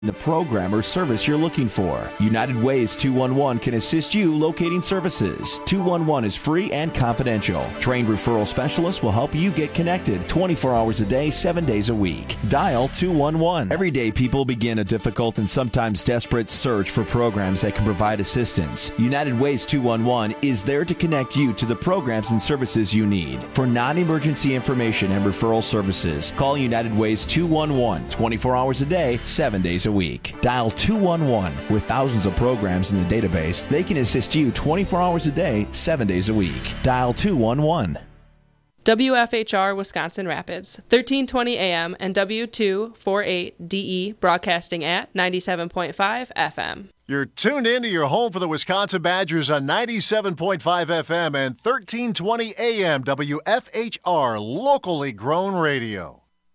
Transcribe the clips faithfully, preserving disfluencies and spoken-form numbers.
the program or service you're looking for. United Ways two one one can assist you locating services. two one one is free and confidential. Trained referral specialists will help you get connected twenty-four hours a day, seven days a week. Dial two one one. Every day, people begin a difficult and sometimes desperate search for programs that can provide assistance. United Ways two one one is there to connect you to the programs and services you need. For non-emergency information and referral services, call United Ways two one one twenty-four hours a day, seven days a week. Dial two one one. With thousands of programs in the database, they can assist you twenty-four hours a day, seven days a week. Dial two one one. W F H R Wisconsin Rapids, thirteen twenty A M and W two forty-eight D E, broadcasting at ninety-seven point five F M. You're tuned in to your home for the Wisconsin Badgers on ninety-seven point five F M and thirteen twenty A M W F H R, locally grown radio.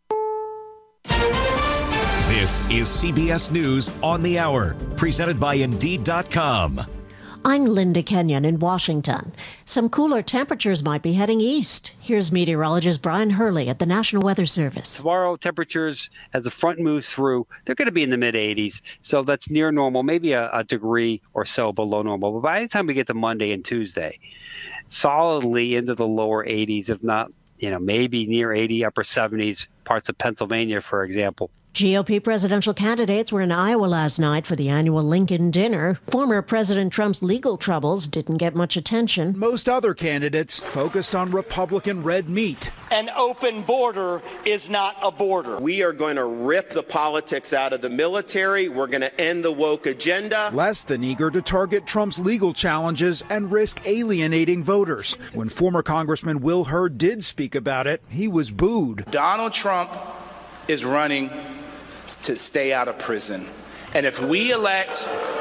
This is C B S News on the Hour, presented by Indeed dot com. I'm Linda Kenyon in Washington. Some cooler temperatures might be heading east. Here's meteorologist Brian Hurley at the National Weather Service. Tomorrow, temperatures, as the front moves through, they're going to be in the mid eighties. So that's near normal, maybe a, a degree or so below normal. But by the time we get to Monday and Tuesday, solidly into the lower eighties, if not, you know, maybe near eighty, upper seventies, parts of Pennsylvania, for example. G O P presidential candidates were in Iowa last night for the annual Lincoln dinner. Former President Trump's legal troubles didn't get much attention. Most other candidates focused on Republican red meat. An open border is not a border. We are going to rip the politics out of the military. We're going to end the woke agenda. Less than eager to target Trump's legal challenges and risk alienating voters. When former Congressman Will Hurd did speak about it, he was booed. Donald Trump is running to stay out of prison. And if we elect,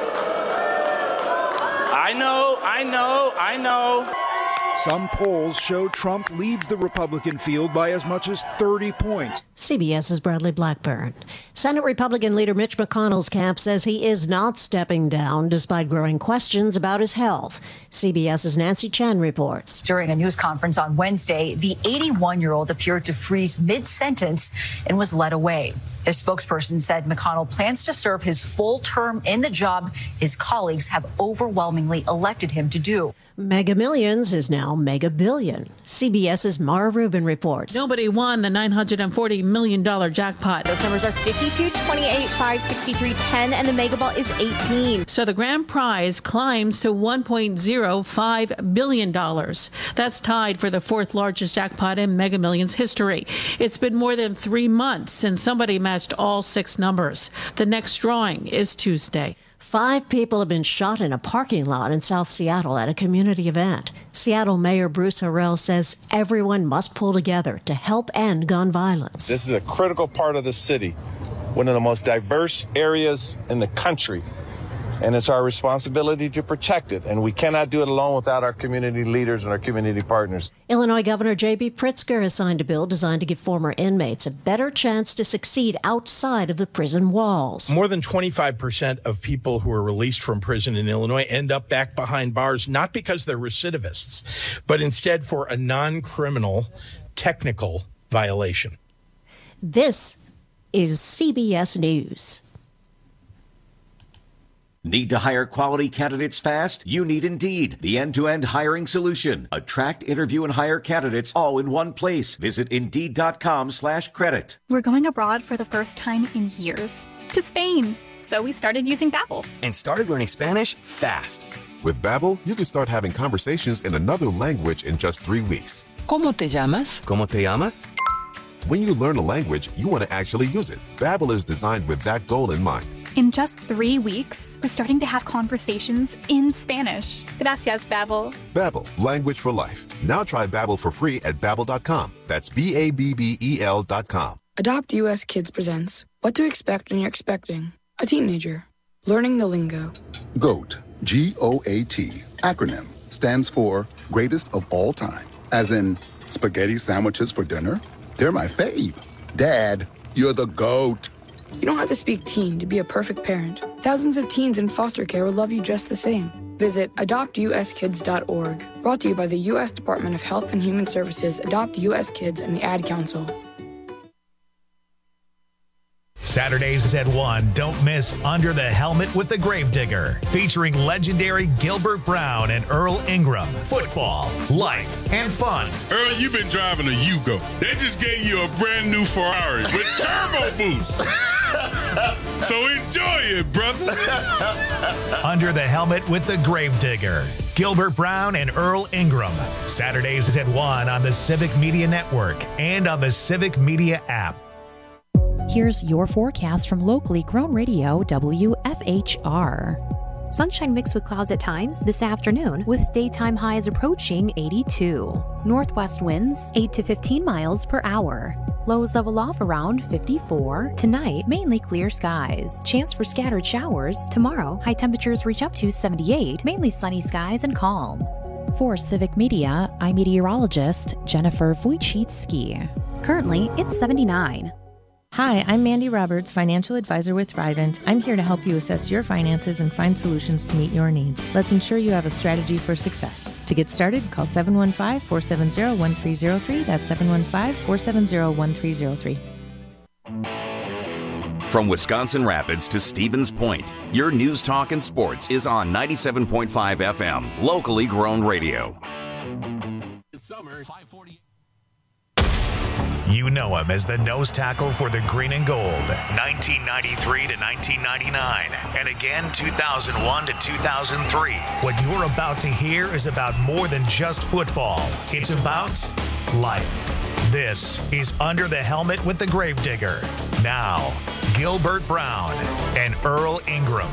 I know, I know, I know. Some polls show Trump leads the Republican field by as much as thirty points. CBS's Bradley Blackburn. Senate Republican leader Mitch McConnell's camp says he is not stepping down despite growing questions about his health. CBS's Nancy Chen reports. During a news conference on Wednesday, the eighty-one-year-old appeared to freeze mid-sentence and was led away. His spokesperson said McConnell plans to serve his full term in the job his colleagues have overwhelmingly elected him to do. Mega Millions is now Mega Billion. CBS's Mara Rubin reports. Nobody won the nine hundred forty million dollars jackpot. Those numbers are fifty-two, twenty-eight, five, sixty-three, ten, and the Mega Ball is eighteen. So the grand prize climbs to one point zero five billion dollars. That's tied for the fourth largest jackpot in Mega Millions history. It's been more than three months since somebody matched all six numbers. The next drawing is Tuesday. Five people have been shot in a parking lot in South Seattle at a community event. Seattle Mayor Bruce Harrell says everyone must pull together to help end gun violence. This is a critical part of the city, one of the most diverse areas in the country, and it's our responsibility to protect it, and we cannot do it alone without our community leaders and our community partners. Illinois Governor J B Pritzker has signed a bill designed to give former inmates a better chance to succeed outside of the prison walls. More than twenty-five percent of people who are released from prison in Illinois end up back behind bars, not because they're recidivists, but instead for a non-criminal technical violation. This is C B S News. Need to hire quality candidates fast? You need Indeed, the end-to-end hiring solution. Attract, interview, and hire candidates all in one place. Visit Indeed.com slash credit. We're going abroad for the first time in years. To Spain. So we started using Babbel. And started learning Spanish fast. With Babbel, you can start having conversations in another language in just three weeks. ¿Cómo te llamas? ¿Cómo te llamas? When you learn a language, you want to actually use it. Babbel is designed with that goal in mind. In just three weeks, we're starting to have conversations in Spanish. Gracias, Babbel. Babbel, language for life. Now try Babbel for free at Babbel dot com. That's B A B B E L dot com. Adopt U S Kids presents What to Expect When You're Expecting a Teenager. Learning the lingo. GOAT, G O A T, acronym, stands for Greatest of All Time. As in, spaghetti sandwiches for dinner? They're my fave. Dad, you're the GOAT. You don't have to speak teen to be a perfect parent. Thousands of teens in foster care will love you just the same. Visit adopt u s kids dot org. Brought to you by the U S Department of Health and Human Services, Adopt U S Kids, and the Ad Council. Saturdays at one, don't miss Under the Helmet with the Gravedigger, featuring legendary Gilbert Brown and Earl Ingram. Football, life, and fun. Earl, you've been driving a Yugo. They just gave you a brand new Ferrari with turbo boost. So enjoy it, brother. Under the Helmet with the Gravedigger, Gilbert Brown and Earl Ingram. Saturdays at one on the Civic Media Network and on the Civic Media app. Here's your forecast from locally grown radio W F H R. Sunshine mixed with clouds at times this afternoon, with daytime highs approaching eighty-two. Northwest winds eight to fifteen miles per hour. Lows level off around fifty-four. Tonight, mainly clear skies. Chance for scattered showers. Tomorrow, high temperatures reach up to seventy-eight, mainly sunny skies and calm. For Civic Media, I'm meteorologist Jennifer Wojcicki. Currently, it's seventy-nine. Hi, I'm Mandy Roberts, financial advisor with Thrivent. I'm here to help you assess your finances and find solutions to meet your needs. Let's ensure you have a strategy for success. To get started, call seven one five, four seven zero, one three zero three. That's seven one five, four seven zero, one three zero three. From Wisconsin Rapids to Stevens Point, your news, talk, and sports is on ninety-seven point five F M, locally grown radio. Summer, five forty. You know him as the nose tackle for the Green and Gold, nineteen ninety-three to nineteen ninety-nine, and again two thousand one to two thousand three. What you're about to hear is about more than just football. It's about life. This is Under the Helmet with the Gravedigger. Now, Gilbert Brown and Earl Ingram.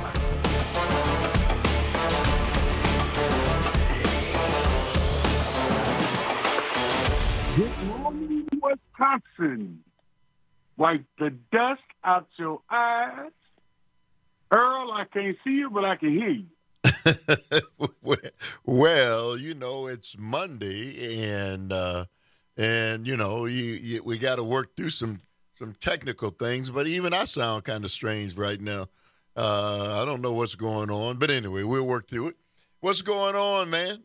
Good morning, Wisconsin. Wipe the dust out your eyes. Earl, I can't see you, but I can hear you. Well, you know, it's Monday, and uh, and you know, you, you, we got to work through some some technical things. But even I sound kind of strange right now. Uh, I don't know what's going on, but anyway, we'll work through it. What's going on, man?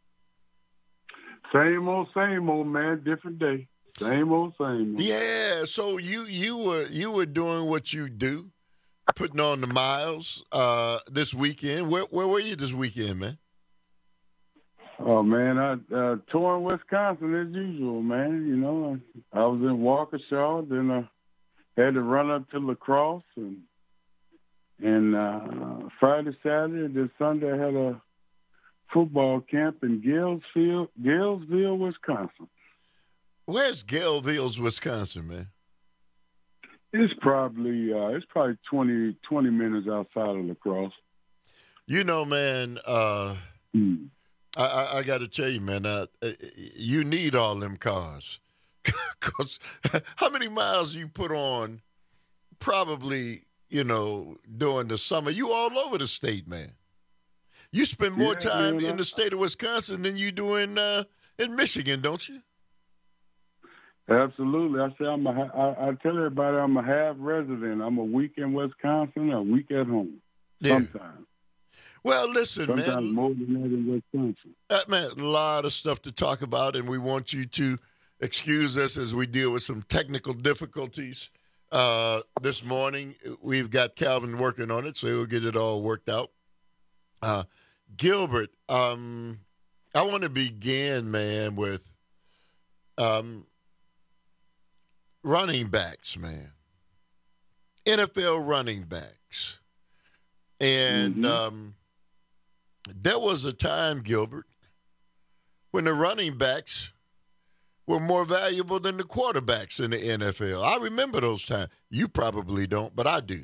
Same old, same old, man. Different day. Same old, same old. Yeah. So you you were you were doing what you do, putting on the miles uh, this weekend. Where where were you this weekend, man? Oh man, I uh, touring Wisconsin as usual, man. You know, I, I was in Waukesha, then I had to run up to La Crosse, and and uh, Friday, Saturday, then Sunday I had a football camp in Galesville, Galesville, Wisconsin. Where's Galesville, Wisconsin, man? It's probably uh, it's probably twenty, twenty minutes outside of La Crosse. You know, man, uh, hmm. I, I, I got to tell you, man, uh, you need all them cars. Because how many miles you put on probably, you know, during the summer? You all over the state, man. You spend more yeah, time man, in the state of Wisconsin than you do in uh, in Michigan, don't you? Absolutely. I say I'm a, I, I tell everybody I'm a half resident. I'm a week in Wisconsin, a week at home. Yeah. Sometimes. Well, listen, Sometimes man. Sometimes more than that in Wisconsin. Uh, man, a lot of stuff to talk about, and we want you to excuse us as we deal with some technical difficulties uh, this morning. We've got Calvin working on it, so he'll get it all worked out. Uh, Gilbert, um, I want to begin, man, with um, running backs, man. N F L running backs. And mm-hmm. um, there was a time, Gilbert, when the running backs were more valuable than the quarterbacks in the N F L. I remember those times. You probably don't, but I do.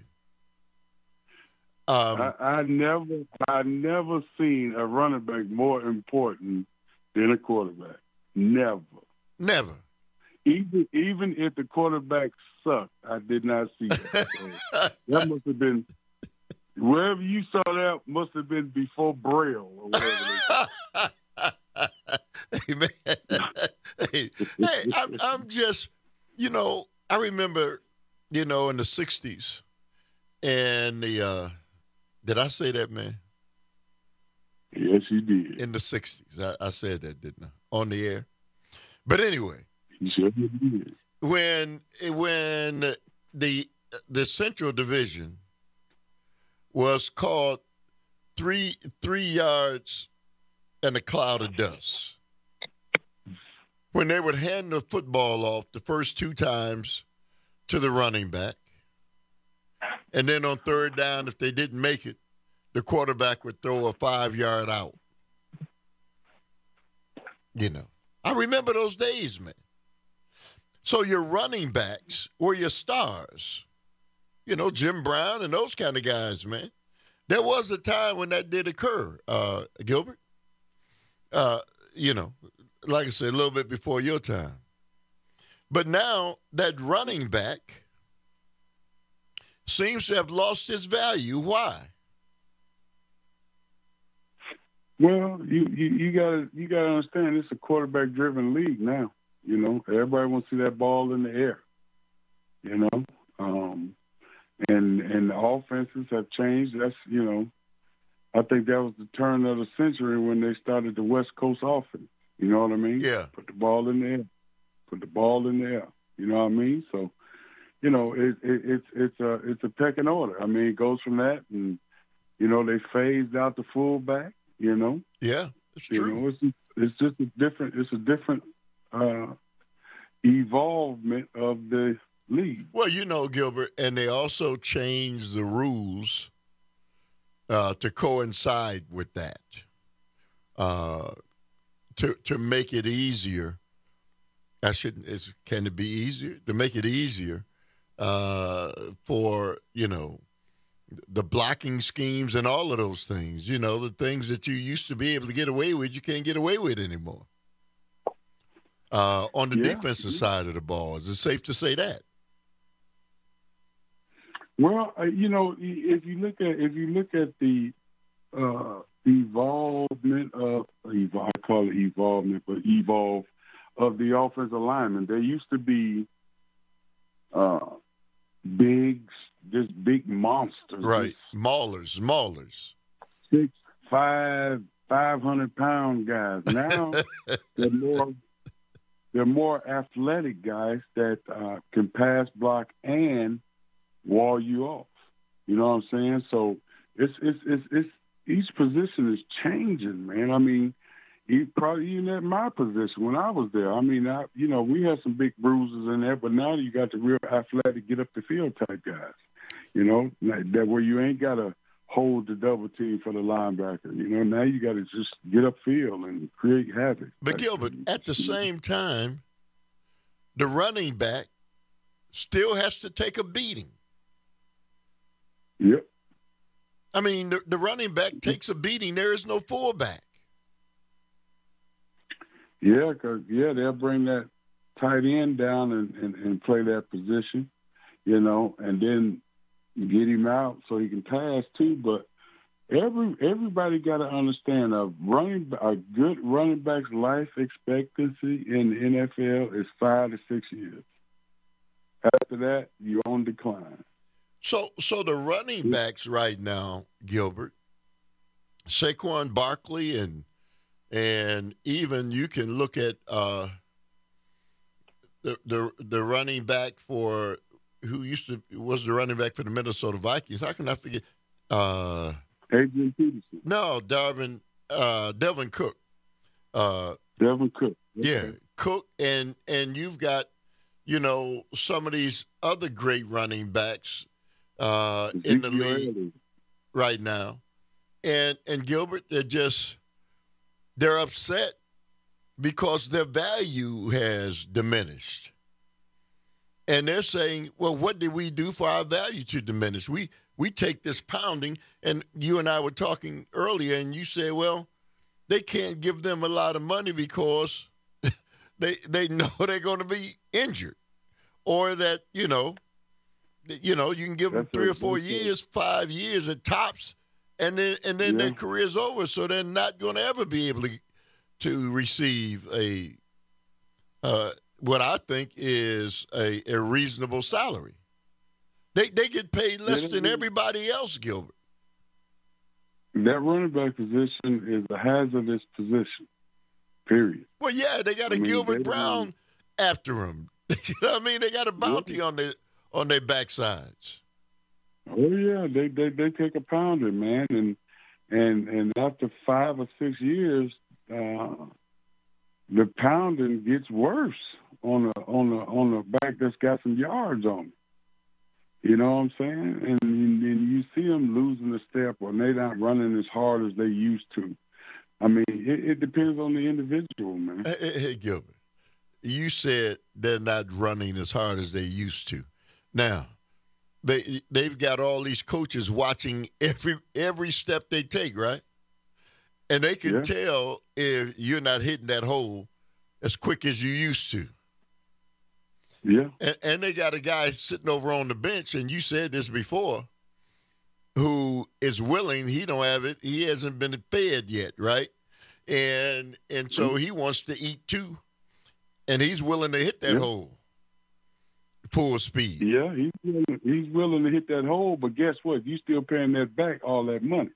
Um, I, I never, I never seen a running back more important than a quarterback. Never, never. Even, even if the quarterback sucked, I did not see that. So that must have been wherever you saw that must have been before Braille or whatever. Hey, man. hey, hey I'm, I'm just, you know, I remember, you know, in the sixties and the. Uh, Did I say that, man? Yes, you did. In the sixties. I, I said that, didn't I? On the air. But anyway. You sure did. When, when the the Central Division was called three three yards and a cloud of dust. When they would hand the football off the first two times to the running back, and then on third down, if they didn't make it, the quarterback would throw a five-yard out. You know, I remember those days, man. So your running backs were your stars. You know, Jim Brown and those kind of guys, man. There was a time when that did occur, uh, Gilbert. Uh, you know, like I said, a little bit before your time. But now that running back seems to have lost its value. Why? Well, you you, you gotta you gotta understand it's a quarterback driven league now. You know, everybody wants to see that ball in the air. You know, um, and and the offenses have changed. That's you know, I think that was the turn of the century when they started the West Coast offense. You know what I mean? Yeah. Put the ball in the air. Put the ball in the air. You know what I mean? So, you know, it, it, it's it's a it's a pecking order. I mean, it goes from that, and you know, they phased out the fullback. You know? Yeah, it's true. You know, it's, it's just a different. It's a different uh, evolvement of the league. Well, you know, Gilbert, and they also changed the rules uh, to coincide with that, uh, to to make it easier. I shouldn't. Is, can it be easier to make it easier uh, for you know the blocking schemes and all of those things? You know, the things that you used to be able to get away with, you can't get away with anymore. Uh, on the Yeah. defensive side of the ball, is it safe to say that? Well, uh, you know, if you look at if you look at the uh, evolvement of evolve, I call it evolvement, but evolve of the offensive linemen, they used to be uh, big, just big monsters, Right, maulers, maulers. six, five, five hundred pound guys. Now they're more they're more athletic guys that uh, can pass, block, and wall you off. You know what I'm saying? So it's it's it's, it's each position is changing, man. I mean, he probably even at my position when I was there. I mean, I you know we had some big bruises in there, but now you got the real athletic, get up the field type guys. You know, like that where you ain't got to hold the double team for the linebacker. You know, now you got to just get upfield and create havoc. But Gilbert, at the same time, the running back still has to take a beating. Yep. I mean, the, the running back takes a beating. There is no fullback. Yeah, cause yeah, they'll bring that tight end down and, and, and play that position, you know, and then get him out so he can pass too. But every everybody got to understand a running a good running back's life expectancy in the N F L is five to six years. After that, you're on decline. So, so the running backs right now, Gilbert, Saquon Barkley, and and even you can look at uh, the the the running back for who used to was the running back for the Minnesota Vikings. How can I forget? Uh, Adrian Peterson. No, Darvin, uh, Devin Cook. Uh, Devin Cook. Okay. Yeah, Cook, and and you've got you know some of these other great running backs uh, in the league right now, and and Gilbert, they're just they're upset because their value has diminished. And they're saying, well, what did we do for our value to diminish? We we take this pounding, and you and I were talking earlier, and you said, well, they can't give them a lot of money because they they know they're going to be injured, or that you know, you know, you can give them three or four years, five years at tops, and then and then Yeah. their career's over, so they're not going to ever be able to to receive a. Uh, what I think is a, a reasonable salary. They they get paid less Yeah, than they do. everybody else, Gilbert. That running back position is a hazardous position, period. Well, yeah, they got a I mean, Gilbert they- Brown after him. You know what I mean? They got a bounty on their on their backsides. Oh yeah, they they they take a pounding, man, and and and after five or six years, uh, the pounding gets worse on a on a on a back that's got some yards on it. You know what I'm saying? And, and you see them losing the step, or they not running as hard as they used to. I mean, it, it depends on the individual, man. Hey, hey, Gilbert, you said they're not running as hard as they used to. Now, they they've got all these coaches watching every every step they take, right? And they can yeah. tell if you're not hitting that hole as quick as you used to. Yeah. And, and they got a guy sitting over on the bench, and you said this before, who is willing. He don't have it. He hasn't been fed yet, right? And and so he wants to eat too, and he's willing to hit that yeah. hole full speed. Yeah, he's willing, he's willing to hit that hole, but guess what? You still paying that back all that money.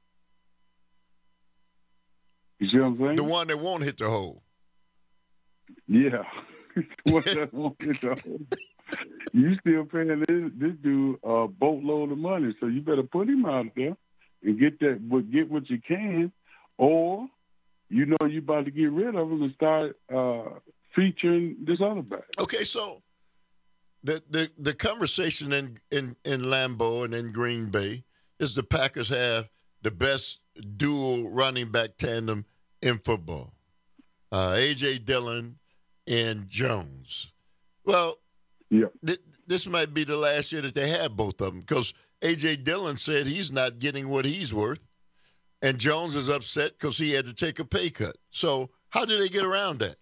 You see what I'm saying? The one that won't hit the hole. Yeah, the one that won't hit the hole. You still paying this, this dude a boatload of money, so you better put him out there and get that, get what you can, or you know you about to get rid of him and start uh, featuring this other back. Okay, so the the, the conversation in, in, in Lambeau and in Green Bay is the Packers have the best dual running back tandem in football, uh, A J. Dillon and Jones. Well, yeah. th- this might be the last year that they have both of them, because A J. Dillon said he's not getting what he's worth, and Jones is upset because he had to take a pay cut. So how do they get around that?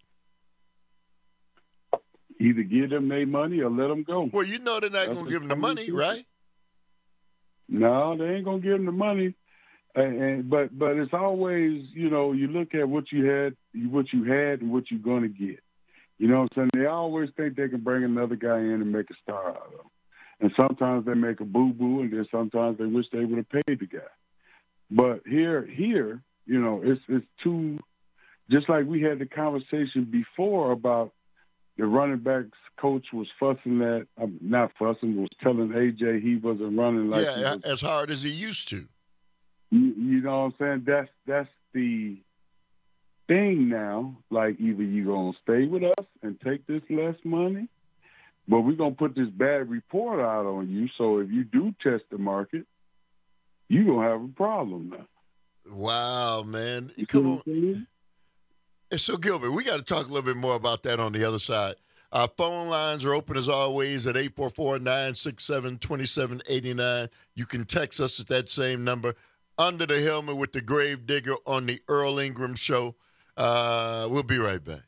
Either give them their money or let them go. Well, you know they're not going to give them the money, right? No, they ain't going to give them the money. And, and but but it's always, you know, you look at what you had, what you had, and what you're going to get. You know what I'm saying? They always think they can bring another guy in and make a star out of him. And sometimes they make a boo-boo, and then sometimes they wish they would have paid the guy. But here, here, you know, it's it's too, just like we had the conversation before about the running backs coach was fussing at, um, not fussing, was telling A J he wasn't running like yeah, he was, as hard as he used to. You, you know what I'm saying? That's that's the thing now. Like, either you're going to stay with us and take this less money, but we're going to put this bad report out on you, so if you do test the market, you're going to have a problem now. Wow, man. You Come on. So, Gilbert, we got to talk a little bit more about that on the other side. Our phone lines are open as always at eight four four, nine six seven, two seven eight nine. You can text us at that same number. Under the Helmet with the Grave Digger on the Earl Ingram Show. Uh, we'll be right back.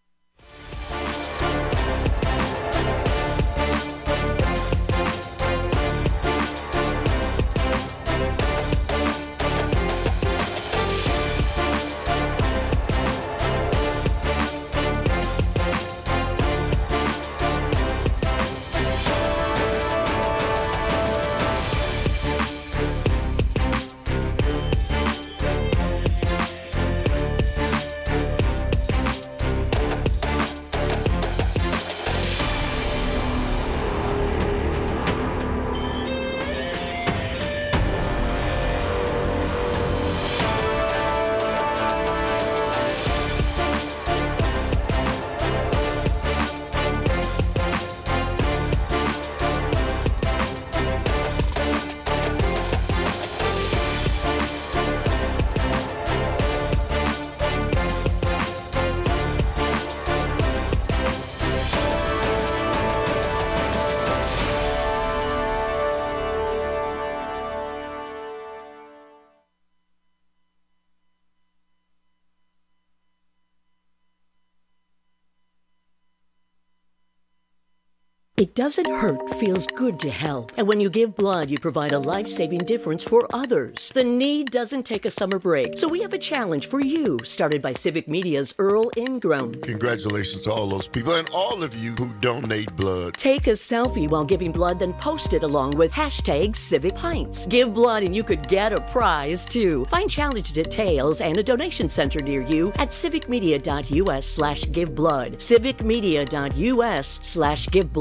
It doesn't hurt, feels good to help. And when you give blood, you provide a life-saving difference for others. The need doesn't take a summer break. So we have a challenge for you, started by Civic Media's Earl Ingram. Congratulations to all those people and all of you who donate blood. Take a selfie while giving blood, then post it along with hashtag Civic Pints. Give blood and you could get a prize, too. Find challenge details and a donation center near you at civicmedia.us slash give blood. civicmedia.us slash give blood.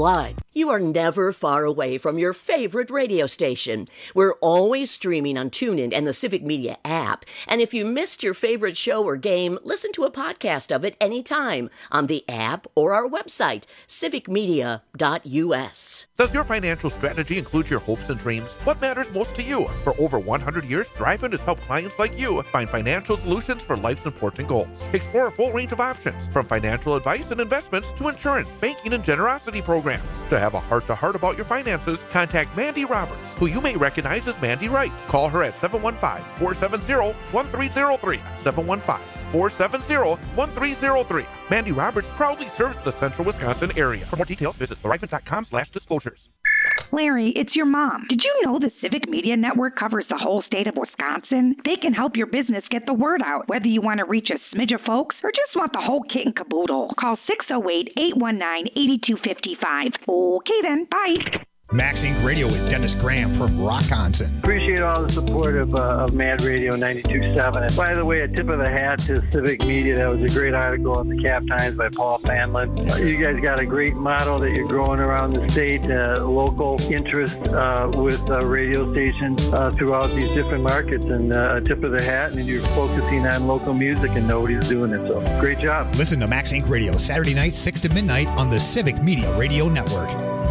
You are never far away from your favorite radio station. We're always streaming on TuneIn and the Civic Media app. And if you missed your favorite show or game, listen to a podcast of it anytime on the app or our website, civic media dot u s. Does your financial strategy include your hopes and dreams? What matters most to you? For over one hundred years, Thrivent has helped clients like you find financial solutions for life's important goals. Explore a full range of options, from financial advice and investments to insurance, banking, and generosity programs. To have a heart-to-heart about your finances, contact Mandy Roberts, who you may recognize as Mandy Wright. Call her at seven one five, four seven zero, one three zero three, seven one five, four seven zero, one three zero three. Mandy Roberts proudly serves the central Wisconsin area. For more details, visit thrivent.com slash disclosures. Larry, it's your mom. Did you know the Civic Media Network covers the whole state of Wisconsin? They can help your business get the word out, whether you want to reach a smidge of folks or just want the whole kit and caboodle. Call six oh eight, eight one nine, eight two five five. Okay then, bye. Max Inc Radio with Dennis Graham from Rockonson. Appreciate all the support of, uh, of Mad Radio ninety-two point seven. And by the way, a tip of the hat to Civic Media. That was a great article in the Cap Times by Paul Fanlin. You guys got a great model that you're growing around the state, uh, local interest uh, with uh, radio stations uh, throughout these different markets. And uh, a tip of the hat, and you're focusing on local music, and nobody's doing it. So great job. Listen to Max Inc Radio Saturday night, six to midnight on the Civic Media Radio Network.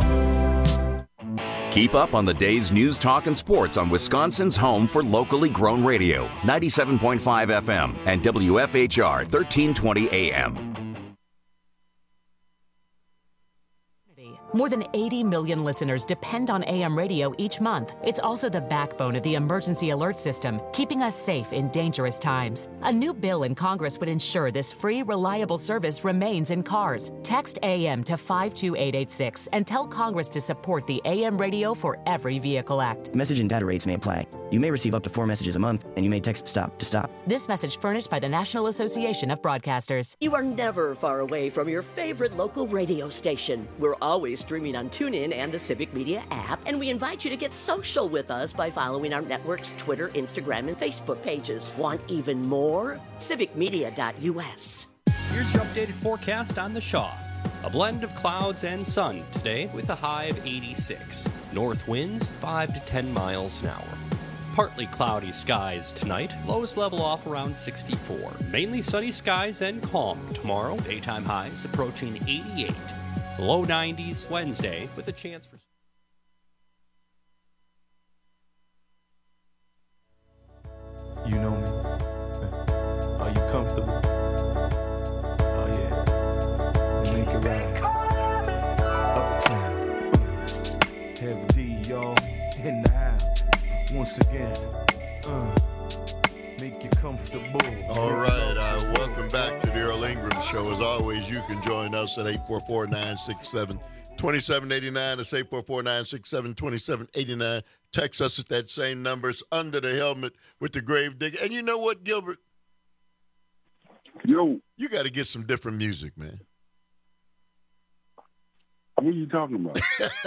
Keep up on the day's news, talk, and sports on Wisconsin's home for locally grown radio, ninety-seven point five F M and W F H R thirteen twenty A M. More than eighty million listeners depend on A M radio each month. It's also the backbone of the emergency alert system, keeping us safe in dangerous times. A new bill in Congress would ensure this free, reliable service remains in cars. Text A M to five two eight eight six and tell Congress to support the A M Radio for Every Vehicle Act. Message and data rates may apply. You may receive up to four messages a month, and you may text STOP to stop. This message furnished by the National Association of Broadcasters. You are never far away from your favorite local radio station. We're always streaming on TuneIn and the Civic Media app, and we invite you to get social with us by following our network's Twitter, Instagram, and Facebook pages. Want even more? civic media dot u s. Here's your updated forecast on the Shaw. A blend of clouds and sun today with a high of eighty-six. North winds five to ten miles an hour. Partly cloudy skies tonight, lowest level off around sixty-four. Mainly sunny skies and calm tomorrow, daytime highs approaching eighty-eight. Low nineties Wednesday with a chance for... You know me. Are you comfortable? Oh yeah. Make it right. Uptown. Heavy D, y'all. In the house. Once again, uh, make you comfortable. All right, uh, welcome back to the Earl Ingram Show. As always, you can join us at eight four four, nine six seven, two seven eight nine. That's eight four four, nine six seven, two seven eight nine. Text us at that same number. It's Under the Helmet with the Grave Digger. And you know what, Gilbert? Yo. You got to get some different music, man. What are you talking about?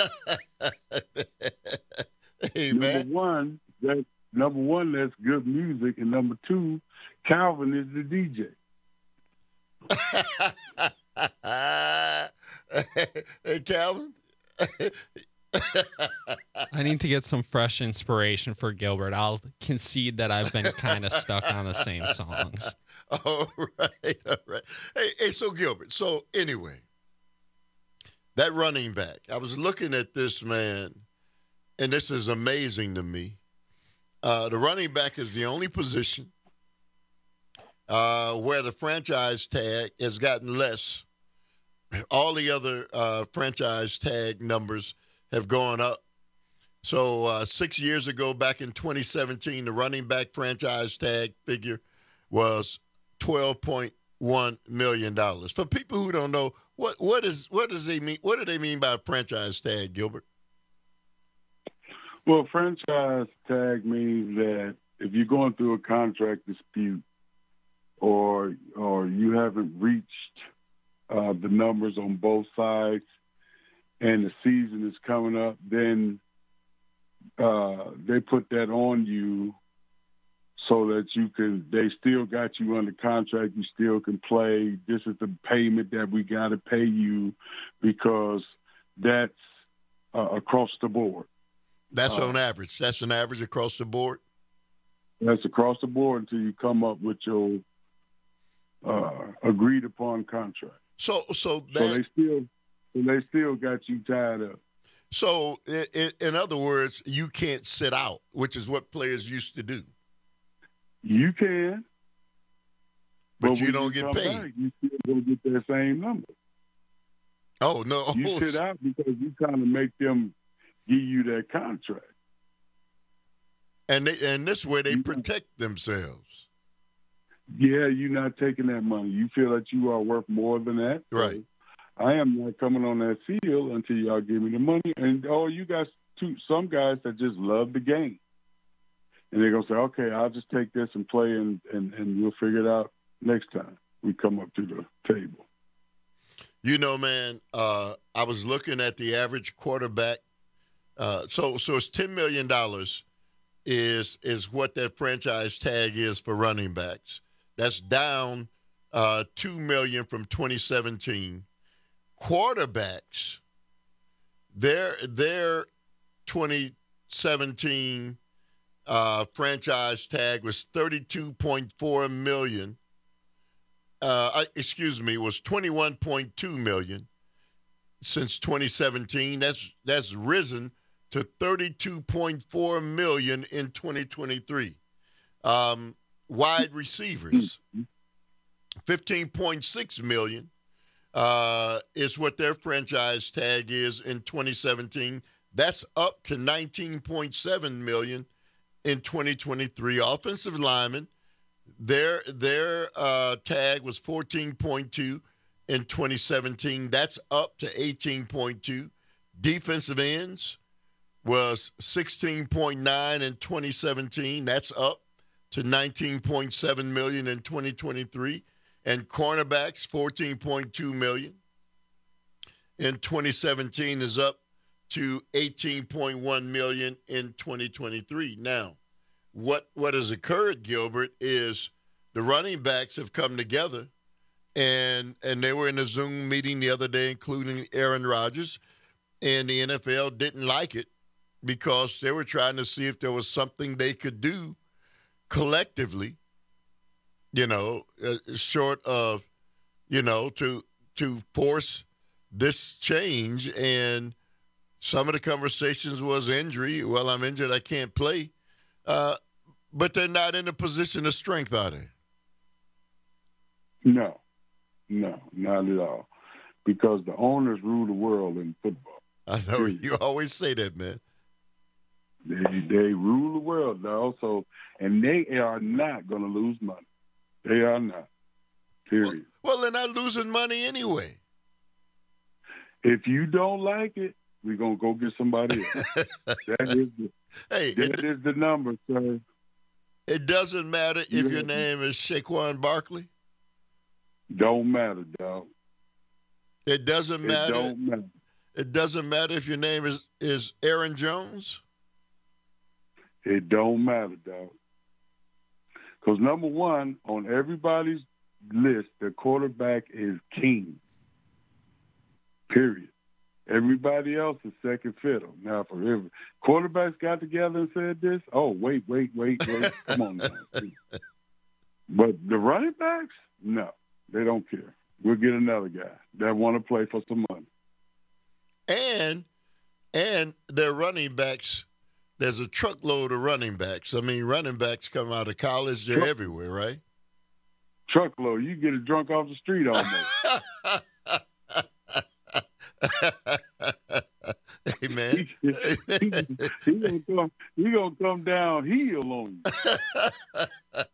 Hey, number man. one, that number one, that's good music, and number two, Calvin is the D J. Hey, Calvin. I need to get some fresh inspiration for Gilbert. I'll concede that I've been kind of stuck on the same songs. All right, all right. Hey, hey, so Gilbert. So anyway, that running back. I was looking at this man. And this is amazing to me. Uh, the running back is the only position uh, where the franchise tag has gotten less. All the other uh, franchise tag numbers have gone up. So uh, six years ago, back in twenty seventeen, the running back franchise tag figure was twelve point one million dollars. For people who don't know, what what is what does they mean? What do they mean by franchise tag, Gilbert? Well, franchise tag means that if you're going through a contract dispute or or you haven't reached uh, the numbers on both sides and the season is coming up, then uh, they put that on you so that you can, they still got you under contract, you still can play. This is the payment that we got to pay you because that's uh, across the board. That's uh, on average. That's an average across the board? That's across the board until you come up with your uh, agreed upon contract. So, so that so they still, so they still got you tied up. So, it, it, in other words, you can't sit out, which is what players used to do. You can, but, but you when don't you get come paid. Back, you still go get that same number. Oh no! You sit out because you kind of make them give you that contract. And they, and this way they protect themselves. Yeah, you're not taking that money. You feel that you are worth more than that. Right. So I am not coming on that field until y'all give me the money. And oh, you guys, too, some guys that just love the game. And they're going to say, okay, I'll just take this and play, and, and, and we'll figure it out next time we come up to the table. You know, man, uh, I was looking at the average quarterback. Uh, so so it's ten million dollars is is what that franchise tag is for running backs. That's down uh, two million dollars from twenty seventeen. Quarterbacks, their their twenty seventeen uh, franchise tag was thirty-two point four million dollars. Uh, excuse me, was twenty-one point two million dollars since twenty seventeen. That's that's risen to thirty-two point four million dollars in twenty twenty-three. Um, wide receivers, fifteen point six million dollars uh, is what their franchise tag is in twenty seventeen. That's up to nineteen point seven million dollars in twenty twenty-three. Offensive linemen, their their uh, tag was fourteen point two in twenty seventeen. That's up to eighteen point two. Defensive ends was sixteen point nine in twenty seventeen. That's up to nineteen point seven million dollars in twenty twenty-three. And cornerbacks, fourteen point two million dollars in twenty seventeen, is up to eighteen point one million dollars in twenty twenty-three. Now, what what has occurred, Gilbert, is the running backs have come together, and and they were in a Zoom meeting the other day, including Aaron Rodgers, and the N F L didn't like it because they were trying to see if there was something they could do collectively, you know, uh, short of, you know, to to force this change. And some of the conversations was injury. Well, I'm injured, I can't play. Uh, but they're not in a position of strength, are they? No, no, not at all. Because the owners rule the world in football. I know. You always say that, man. They they rule the world, though. So, and they are not going to lose money. They are not. Period. Well, well, they're not losing money anyway. If you don't like it, we're going to go get somebody else. that is the, hey, that it, is the number, sir. It doesn't matter if yeah. your name is Saquon Barkley. Don't matter, dog. It doesn't matter. It don't matter. It doesn't matter if your name is, is Aaron Jones. It don't matter, dog. Because number one, on everybody's list, the quarterback is king. Period. Everybody else is second fiddle. Now, for every quarterbacks got together and said this, oh, wait, wait, wait, wait. Come on now. But the running backs, no, they don't care. We'll get another guy that want to play for some money. And and their running backs, there's a truckload of running backs. I mean, running backs come out of college, they're Truck, everywhere, right? Truckload. You get a drunk off the street almost. Hey, man. he, he, he, gonna come, he gonna come downhill on you.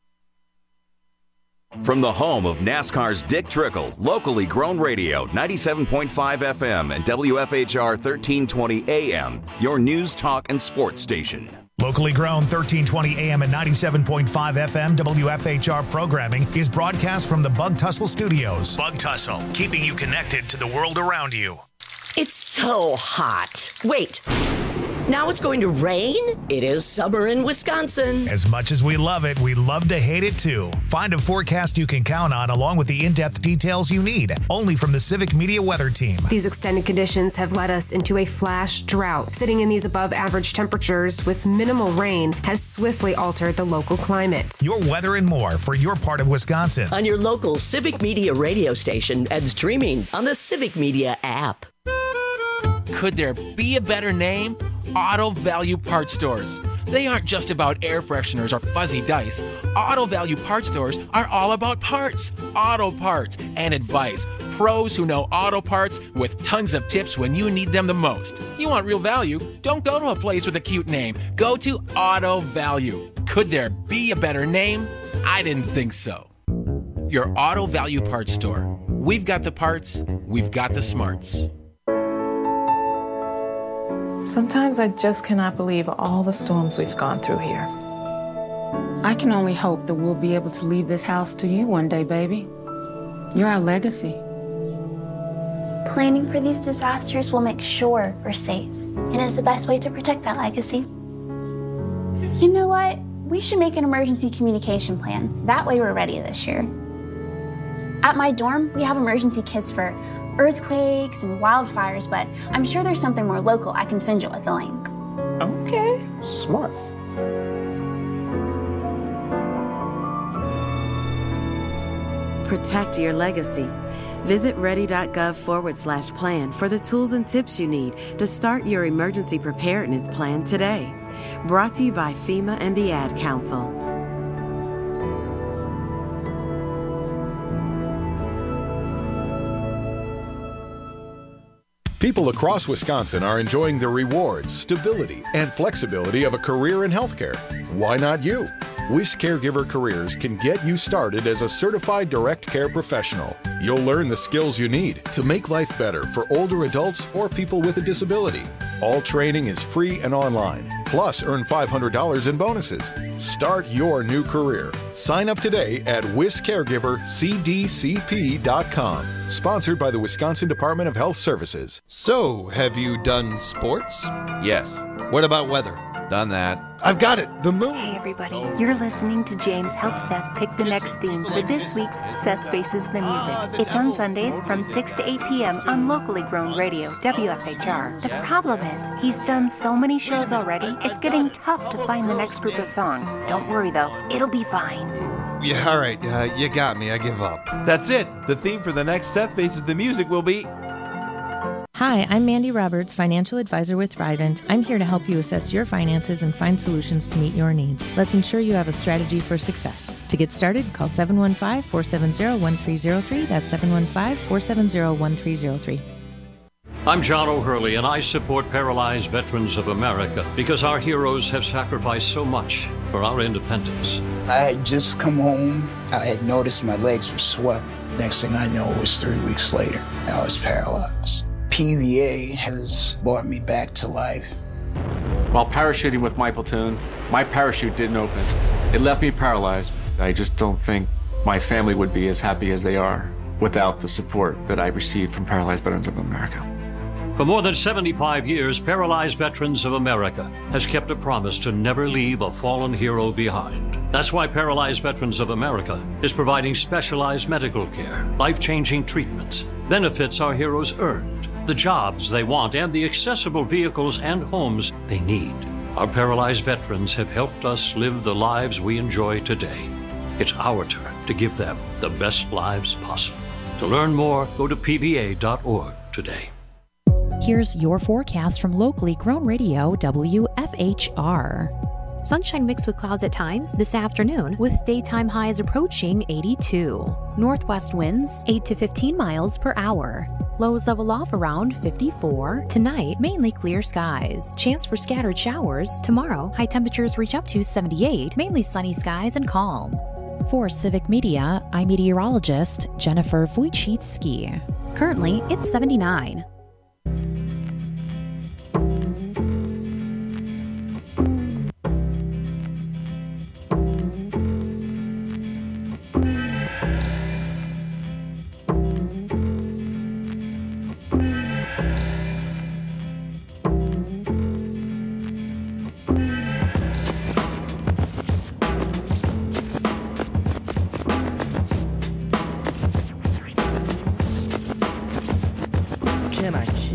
From the home of NASCAR's Dick Trickle, locally grown radio, ninety-seven point five F M and W F H R thirteen twenty A M, your news, talk, and sports station. Locally grown thirteen twenty A M and ninety-seven point five F M W F H R programming is broadcast from the Bug Tussle Studios. Bug Tussle, keeping you connected to the world around you. It's so hot. Wait. Now it's going to rain? It is summer in Wisconsin. As much as we love it, we love to hate it too. Find a forecast you can count on along with the in-depth details you need, only from the Civic Media Weather Team. These extended conditions have led us into a flash drought. Sitting in these above average temperatures with minimal rain has swiftly altered the local climate. Your weather and more for your part of Wisconsin. On your local Civic Media radio station and streaming on the Civic Media app. Could there be a better name? Auto Value Parts Stores. They aren't just about air fresheners or fuzzy dice. Auto Value Parts Stores are all about parts, auto parts, and advice. Pros who know auto parts with tons of tips when you need them the most. You want real value? Don't go to a place with a cute name. Go to Auto Value. Could there be a better name? I didn't think so. Your Auto Value Parts Store. We've got the parts, we've got the smarts. Sometimes I just cannot believe all the storms we've gone through here. I can only hope that we'll be able to leave this house to you one day, baby. You're our legacy. Planning for these disasters will make sure we're safe, and is the best way to protect that legacy. You know what? We should make an emergency communication plan. That way we're ready this year. At my dorm, we have emergency kits for earthquakes and wildfires, but I'm sure there's something more local I can send you with a link. Okay. Smart. Protect your legacy. Visit ready.gov forward slash plan for the tools and tips you need to start your emergency preparedness plan today. Brought to you by FEMA and the Ad Council. People across Wisconsin are enjoying the rewards, stability, and flexibility of a career in healthcare. Why not you? Wish Caregiver Careers can get you started as a certified direct care professional. You'll learn the skills you need to make life better for older adults or people with a disability. All training is free and online. Plus, earn five hundred dollars in bonuses. Start your new career. Sign up today at wis caregiver c d c p dot com. Sponsored by the Wisconsin Department of Health Services. So, have you done sports? Yes. What about weather? Done that. I've got it. The moon. Hey, everybody. You're listening to James help Seth pick the next theme for this week's Seth Faces the Music. It's on Sundays from six to eight p.m. on locally grown radio, W F H R. The problem is, he's done so many shows already, it's getting tough to find the next group of songs. Don't worry, though. It'll be fine. Yeah, all right. Uh, you got me. I give up. That's it. The theme for the next Seth Faces the Music will be... Hi, I'm Mandy Roberts, financial advisor with Thrivent. I'm here to help you assess your finances and find solutions to meet your needs. Let's ensure you have a strategy for success. To get started, call seven one five, four seven zero, one three zero three. That's seven one five, four seven zero, one three zero three. I'm John O'Hurley, and I support Paralyzed Veterans of America because our heroes have sacrificed so much for our independence. I had just come home. I had noticed my legs were swelling. Next thing I know, it was three weeks later. I was paralyzed. P V A has brought me back to life. While parachuting with my platoon, my parachute didn't open. It left me paralyzed. I just don't think my family would be as happy as they are without the support that I received from Paralyzed Veterans of America. For more than seventy-five years, Paralyzed Veterans of America has kept a promise to never leave a fallen hero behind. That's why Paralyzed Veterans of America is providing specialized medical care, life-changing treatments, benefits our heroes earned, the jobs they want, and the accessible vehicles and homes they need. Our paralyzed veterans have helped us live the lives we enjoy today. It's our turn to give them the best lives possible. To learn more, go to p v a dot org today. Here's your forecast from locally grown radio, W F H R. Sunshine mixed with clouds at times this afternoon, with daytime highs approaching eighty-two. Northwest winds eight to fifteen miles per hour. Lows level off around fifty-four. Tonight, mainly clear skies. Chance for scattered showers. Tomorrow, high temperatures reach up to seventy-eight, mainly sunny skies and calm. For Civic Media, I'm meteorologist Jennifer Wojcicki. Currently, it's seventy-nine.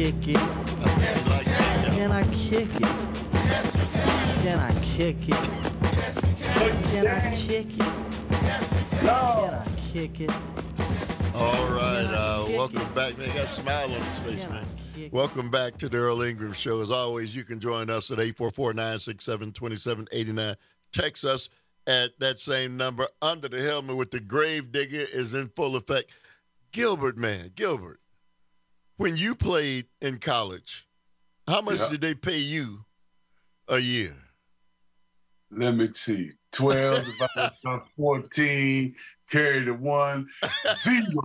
kick it? Can I kick it? Can I kick it? Can I kick it? Can I kick it? All right, uh, welcome back. Man, got a smile on his face, man. Welcome back to the Earl Ingram Show. As always, you can join us at eight four four, nine six seven, two seven eight nine. Text us at that same number. Under the Helmet with the Grave Digger is in full effect. Gilbert, man, Gilbert, when you played in college, how much yeah. did they pay you a year? Let me see. twelve divided by fourteen, carry the one, zero.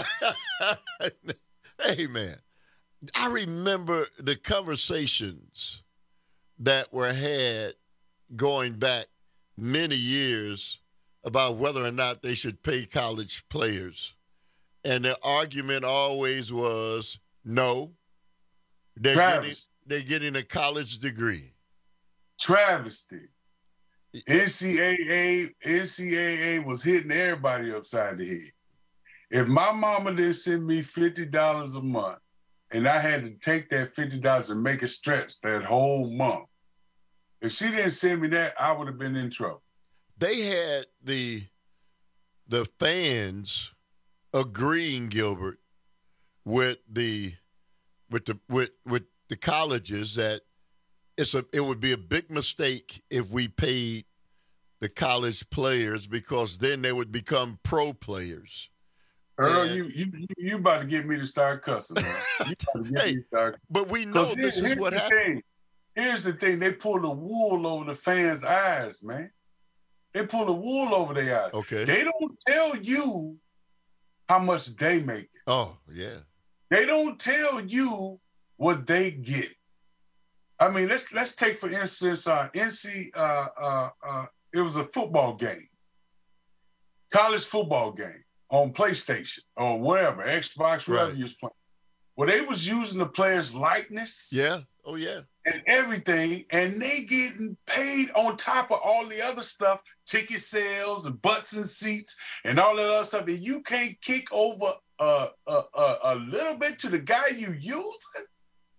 Hey, man, I remember the conversations that were had going back many years about whether or not they should pay college players. And the argument always was, no, they're getting, they're getting a college degree. Travesty. N C double A, N C double A was hitting everybody upside the head. If my mama didn't send me fifty dollars a month and I had to take that fifty dollars and make it stretch that whole month, if she didn't send me that, I would have been in trouble. They had the the fans agreeing, Gilbert, with the with the with with the colleges that it's a it would be a big mistake if we paid the college players because then they would become pro players. Earl, and, you you you about to get me to start cussing, man. You about to get hey, me to start. But we know this is what happened. Thing. Here's the thing: they pull the wool over the fans' eyes, man. They pull the wool over their eyes. Okay. They don't tell you how much they make. Oh yeah. They don't tell you what they get. I mean, let's let's take for instance, uh, N C. Uh, uh, uh, it was a football game, college football game on PlayStation or whatever, Xbox, whatever right. you was playing. Well, they was using the players' likeness. Yeah. Oh yeah. And everything, and they getting paid on top of all the other stuff, ticket sales and butts and seats and all that other stuff. And you can't kick over a a, a, a little bit to the guy you using.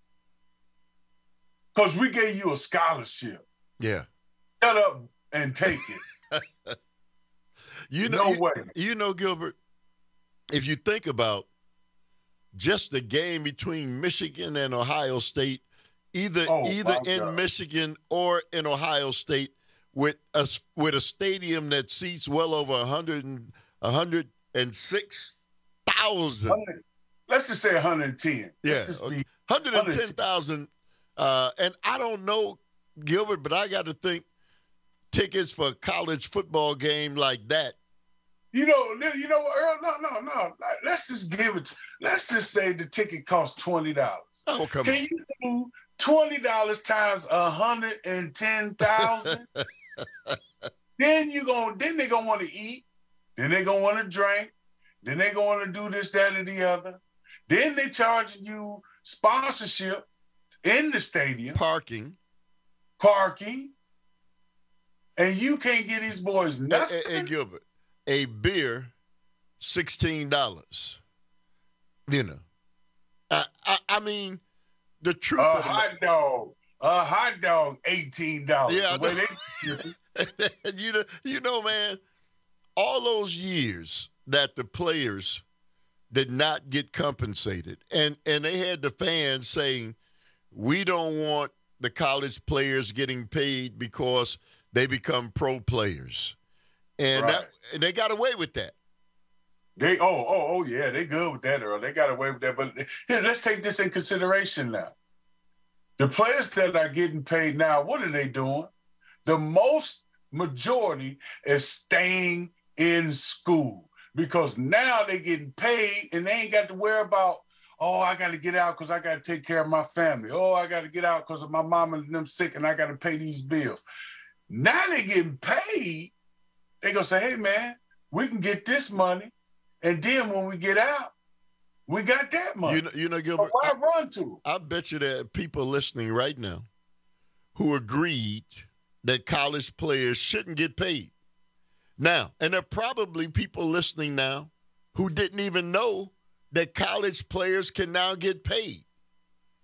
Because we gave you a scholarship. Yeah. Shut up and take it. you know, no you, way. You know, Gilbert, if you think about just the game between Michigan and Ohio State, either oh, either in God. Michigan or in Ohio State, with a, with a stadium that seats well over one hundred and, one hundred six thousand. Let's just say one hundred ten. Yeah, one hundred ten thousand. Uh, and I don't know, Gilbert, but I got to think tickets for a college football game like that. You know, you know what, Earl? No, no, no. Let's just give it. Let's just say the ticket costs twenty dollars. Oh, come Can on. you do twenty dollars times one hundred ten thousand? Then you going then they're gonna want to eat, then they're gonna want to drink, then they're gonna want to do this, that, or the other. Then they charging you sponsorship in the stadium. Parking. Parking. And you can't get these boys nothing. Hey, hey, hey Gilbert, a beer, sixteen dollars. You know. I, I, I mean, the truth A of hot the, dog. A hot dog, eighteen dollars. Yeah, the way they, you know, you know, man, all those years that the players did not get compensated, and and they had the fans saying, we don't want the college players getting paid because they become pro players. And, right. that, and they got away with that. They oh, oh, oh yeah, they good with that, Earl. They got away with that. But here, let's take this in consideration now. The players that are getting paid now, what are they doing? The most majority is staying in school because now they're getting paid and they ain't got to worry about, oh, I got to get out because I got to take care of my family. Oh, I got to get out because my mom and them sick and I got to pay these bills. Now they're getting paid. They're going to say, hey, man, we can get this money. And then when we get out, we got that money. You know, you know Gilbert, so why I, run to? I bet you there are people listening right now who agreed that college players shouldn't get paid. Now, and there are probably people listening now who didn't even know that college players can now get paid.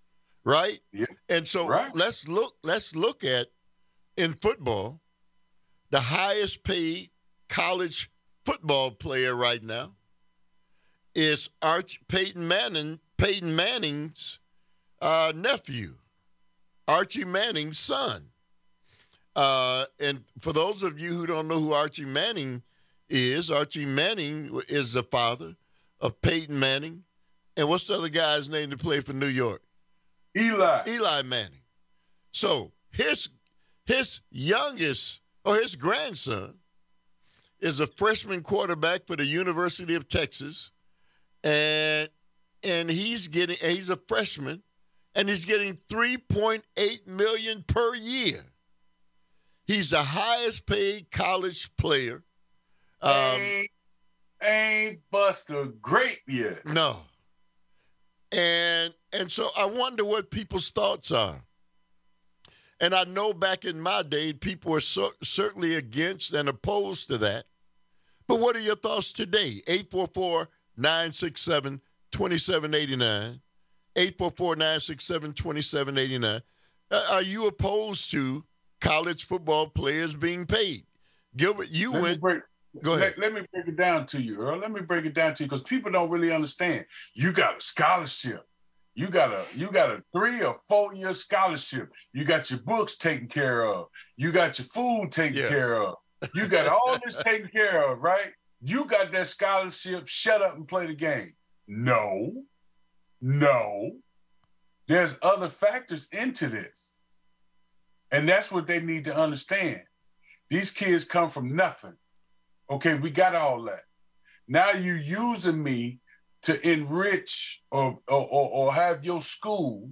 right? Yeah. And so right. let's look. Let's look at in football the highest paid college football player right now is Arch Peyton Manning. Peyton Manning's uh, nephew, Archie Manning's son. Uh, and for those of you who don't know who Archie Manning is, Archie Manning is the father of Peyton Manning. And what's the other guy's name to play for New York? Eli. Eli Manning. So his his youngest, or his grandson, is a freshman quarterback for the University of Texas. And and he's getting he's a freshman, and he's getting three point eight million dollars per year. He's the highest paid college player. Um, ain't, ain't Buster great yet? No. And and so I wonder what people's thoughts are. And I know back in my day, people were so, certainly against and opposed to that. But what are your thoughts today? eight four four, nine six seven, two seven eight nine. eight four four, nine six seven, two seven eight nine. Uh, are you opposed to college football players being paid? Gilbert, you let went. Me break, go ahead. Let, let me break it down to you, Earl. Let me break it down to you because people don't really understand. You got a scholarship. You got a you got a three or four year scholarship. You got your books taken care of. You got your food taken yeah. care of. You got all this taken care of, right? You got that scholarship. Shut up and play the game. No, no. There's other factors into this. And that's what they need to understand. These kids come from nothing. Okay, we got all that. Now you using me to enrich or, or, or, or have your school.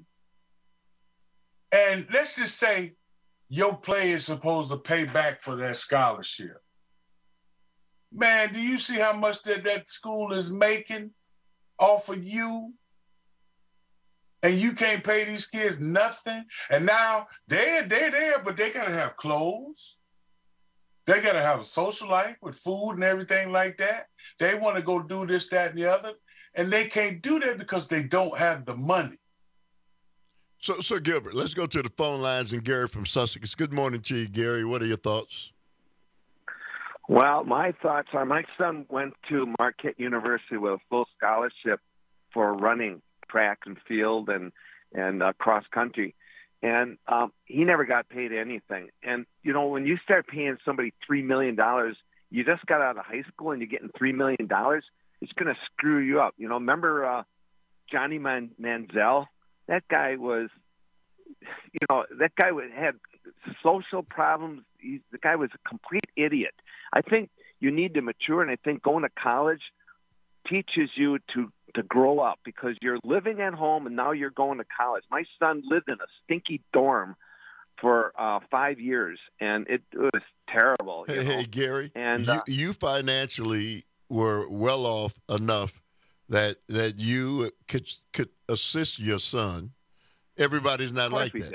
And let's just say your player is supposed to pay back for that scholarship. Man, do you see how much that, that school is making off of you? And you can't pay these kids nothing. And now they're, they're there, but they got to have clothes. They got to have a social life with food and everything like that. They want to go do this, that, and the other. And they can't do that because they don't have the money. So, so Gilbert, let's go to the phone lines and Gary from Sussex. Good morning to you, Gary. What are your thoughts? Well, my thoughts are my son went to Marquette University with a full scholarship for running track and field and, and uh, cross country. And um, he never got paid anything. And, you know, when you start paying somebody three million dollars, you just got out of high school and you're getting three million dollars, it's going to screw you up. You know, remember uh, Johnny Man- Manziel? That guy was, you know, that guy had social problems. He, the guy was a complete idiot. I think you need to mature, and I think going to college teaches you to to grow up because you're living at home and now you're going to college. My son lived in a stinky dorm for uh, five years, and it, it was terrible. Hey, you know? hey, Gary, and you, uh, you financially were well off enough that that you could could assist your son. Everybody's not like that. Did.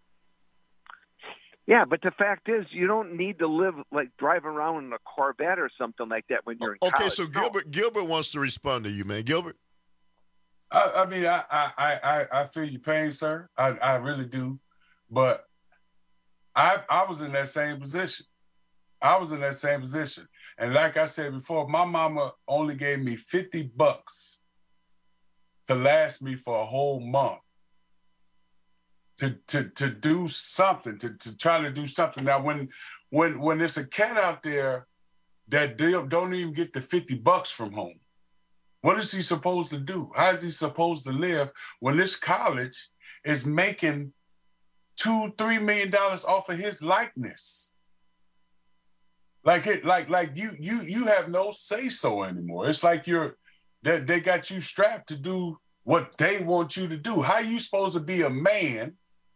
Yeah, but the fact is, you don't need to live like drive around in a Corvette or something like that when you're in okay, college. so Gilbert no. Gilbert wants to respond to you, man. Gilbert. I, I mean, I, I I I feel your pain, sir. I, I really do, but I I was in that same position. I was in that same position, and like I said before, my mama only gave me fifty bucks to last me for a whole month. To, to to do something, to, to try to do something. Now, when when when there's a cat out there that don't, don't even get the fifty bucks from home, what is he supposed to do? How is he supposed to live when this college is making two, three million dollars off of his likeness? Like it, like like you you you have no say so anymore. It's like you're they, they got you strapped to do what they want you to do. How are you supposed to be a man?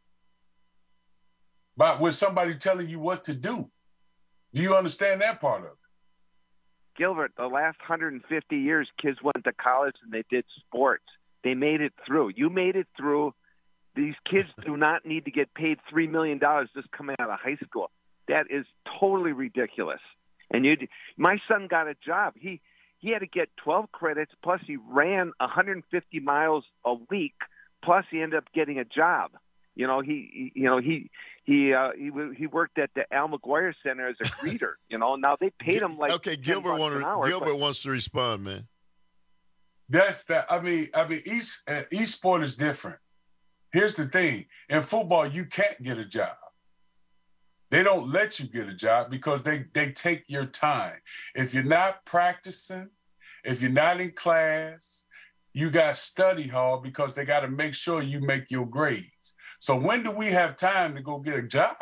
But with somebody telling you what to do. Do you understand that part of it? Gilbert, the last one hundred fifty years, kids went to college and they did sports. They made it through. You made it through. These kids do not need to get paid three million dollars just coming out of high school. That is totally ridiculous. And you, my son got a job. He, he had to get twelve credits, plus he ran one hundred fifty miles a week Plus, he ended up getting a job. You know, he, he you know, he he uh, he he worked at the Al McGuire Center as a greeter. You know, now they paid him like okay. Gilbert wants Gilbert but, wants to respond, man. That's that. I mean, I mean, each uh, each sport is different. Here's the thing: in football, you can't get a job. They don't let you get a job because they they take your time. If you're not practicing, if you're not in class, you got study hall because they got to make sure you make your grades. So when do we have time to go get a job?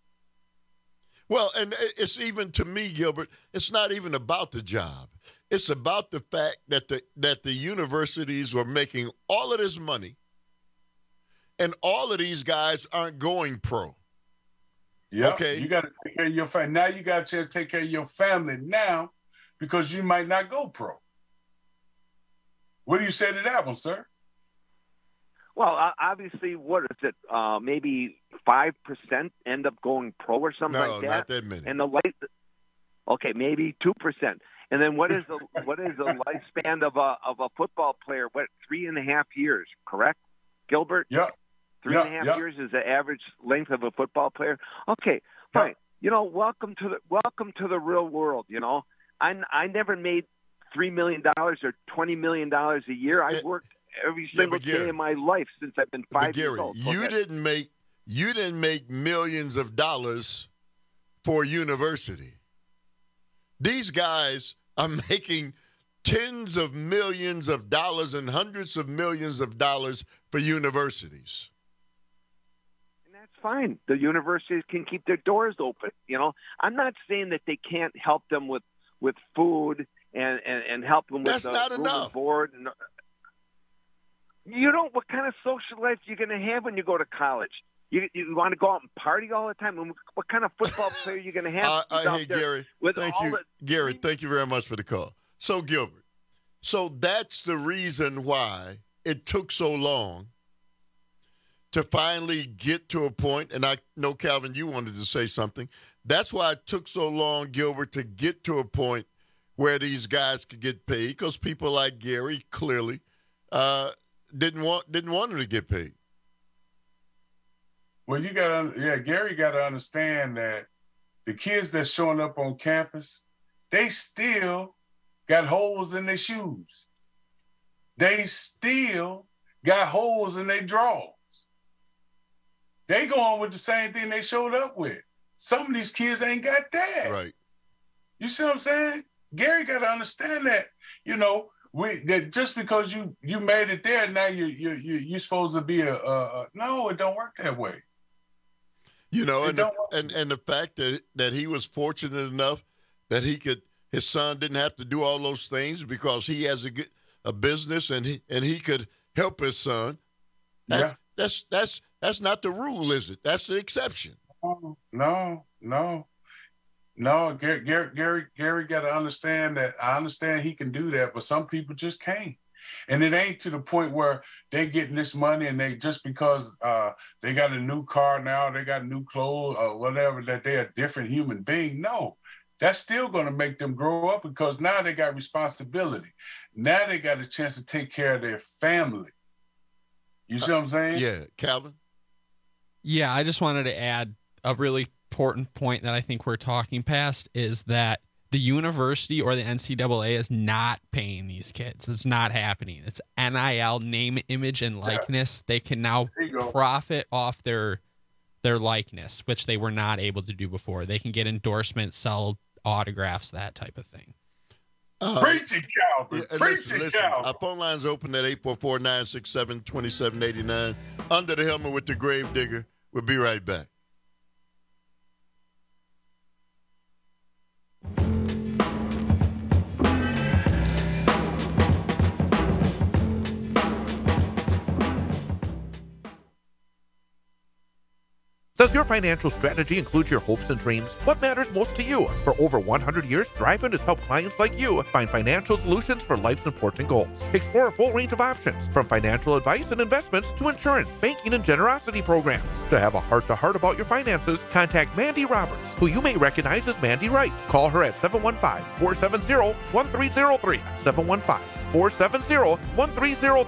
Well, and it's even to me, Gilbert, it's not even about the job. It's about the fact that the that the universities were making all of this money, and all of these guys aren't going pro. Yeah. Okay. You got to take care of your family. Now you got a chance to take care of your family now because you might not go pro. What do you say to that one, sir? Well, uh, obviously, what is it? Uh, maybe five percent end up going pro or something no, like that. No, not that many. And the life, okay, maybe two percent. And then what is the what is the lifespan of a of a football player? What three and a half years? Correct, Gilbert? Yeah. Three yep, and a half yep. years is the average length of a football player. Okay, fine. Yep. You know, welcome to the welcome to the real world. You know, I I never made three million dollars or twenty million dollars a year. I worked every single yeah, Gary, day of my life since I've been five Gary, years old. Go you ahead. didn't make you didn't make millions of dollars for university. These guys are making tens of millions of dollars and hundreds of millions of dollars for universities. And that's fine. The universities can keep their doors open. You know, I'm not saying that they can't help them with, with food and, and, and help them that's with not the enough. board. And, you don't. What kind of social life are you going to have when you go to college? You, you want to go out and party all the time? What kind of football player are you going to have? Uh, uh, hey, Gary, with thank all you. The- Gary, thank you very much for the call. So, Gilbert, so that's the reason why it took so long to finally get to a point, and I know, Calvin, you wanted to say something. That's why it took so long, Gilbert, to get to a point where these guys could get paid, because people like Gary clearly uh, didn't want didn't want them to get paid. Well, you got to, yeah, Gary got to understand that the kids that's showing up on campus, they still got holes in their shoes. They still got holes in their drawers. They go on with the same thing they showed up with. Some of these kids ain't got that. Right. You see what I'm saying? Gary got to understand that, you know, we that just because you you made it there, now you you you you're supposed to be a, a, a no, it don't work that way. You know, and the, and and the fact that that he was fortunate enough that he could, his son didn't have to do all those things because he has a good, a business and he and he could help his son. That's, yeah, that's that's that's not the rule, is it? That's the exception. No, no, no, no. Gary, Gary, Gary, Gary got to understand that. I understand he can do that, but some people just can't. And it ain't to the point where they getting this money and they just because uh, they got a new car now, they got new clothes or whatever, that they're a different human being. No, that's still going to make them grow up because now they got responsibility. Now they got a chance to take care of their family. You see what I'm saying? Yeah, Calvin? Yeah, I just wanted to add a really important point that I think we're talking past is that the university or the N C double A is not paying these kids. It's not happening. It's N I L, name, image, and likeness. They can now profit off their their likeness, which they were not able to do before. They can get endorsements, sell autographs, that type of thing. Uh, Preach it, Calvin. Yeah, Preach listen, it, listen, Calvin. our phone line's open at eight four four, nine six seven, two seven eight nine. Under the Helmet with the Grave Digger. We'll be right back. Does your financial strategy include your hopes and dreams? What matters most to you? For over one hundred years, Thrivent has helped clients like you find financial solutions for life's important goals. Explore a full range of options, from financial advice and investments to insurance, banking, and generosity programs. To have a heart-to-heart about your finances, contact Mandy Roberts, who you may recognize as Mandy Wright. Call her at seven one five, four seven zero, one three zero three, seven one five, four seven zero, one three zero three.